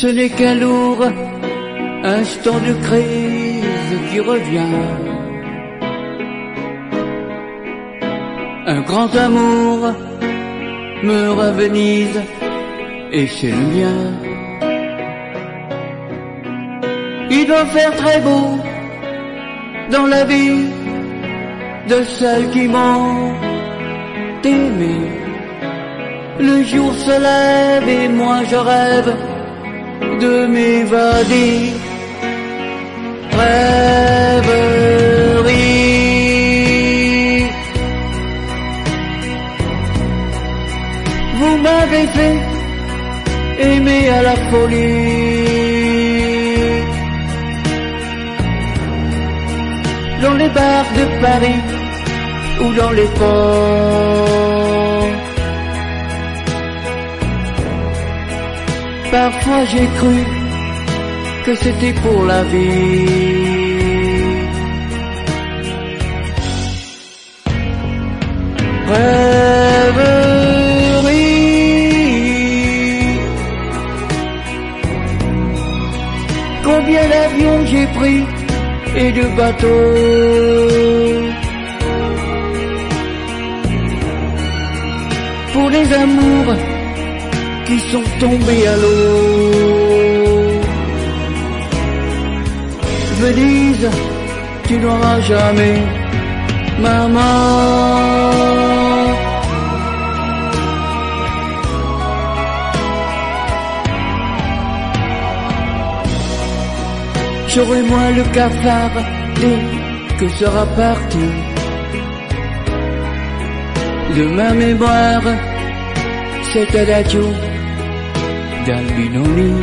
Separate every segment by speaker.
Speaker 1: Ce n'est qu'un lourd instant de crise qui revient. Un grand amour me ravenise et c'est le mien. Il doit faire très beau dans la vie de celles qui m'ont aimé. Le jour se lève et moi je rêve de m'évader. Rêverie. Vous m'avez fait aimer à la folie. Dans les bars de Paris ou dans les ports. Parfois j'ai cru que c'était pour la vie. Rêverie. Combien d'avions j'ai pris et de bateaux. Pour les amours qui sont tombés à l'eau. Venise, tu n'auras jamais maman. J'aurai moins le cafard dès que sera parti de ma mémoire. Cet adagio d'Albinoni.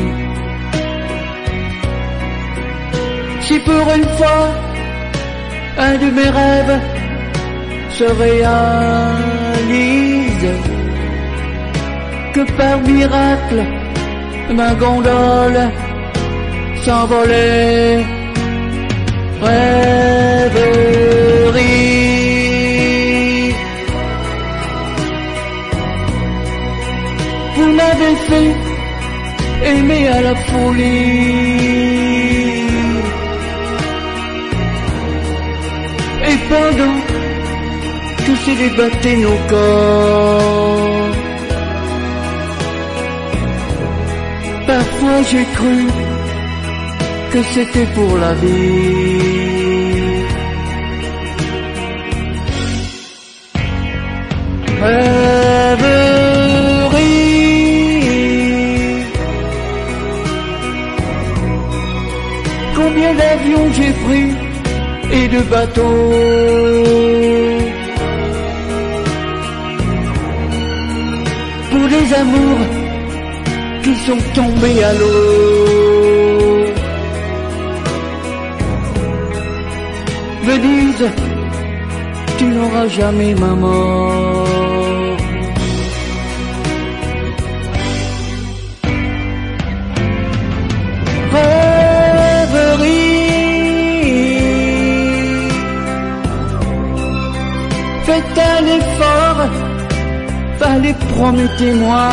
Speaker 1: Si pour une fois un de mes rêves se réalise, que par miracle ma gondole s'envolait. Rêverie. Vous m'avez fait aimer à la folie. Et pendant que se débattaient nos corps, parfois j'ai cru que c'était pour la vie. Rêverie. Combien d'avions j'ai pris et de bateaux. Pour les amours qui sont tombés à l'eau. Venise, tu n'auras jamais maman. Faites un effort, fallait promettez-moi.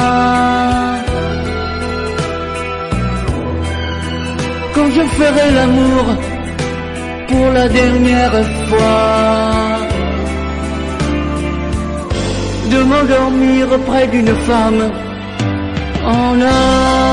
Speaker 1: Quand je ferai l'amour pour la dernière fois, de m'endormir près d'une femme en or.